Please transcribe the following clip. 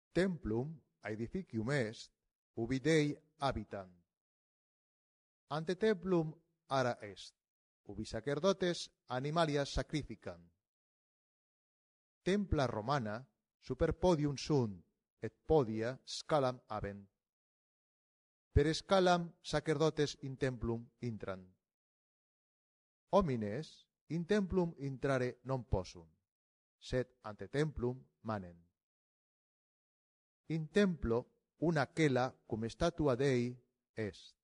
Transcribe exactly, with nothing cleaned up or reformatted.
templum aedificium est, ubi Dei habitant. Ante templum ara est, ubi sacerdotes animalias sacrificant. Templa Romana super podium sunt, et podia scalam habent. Per scalam sacerdotes in templum intrant. Homines in templum intrare non possunt, sed ante templum manen. In templo una quela cum statua Dei est.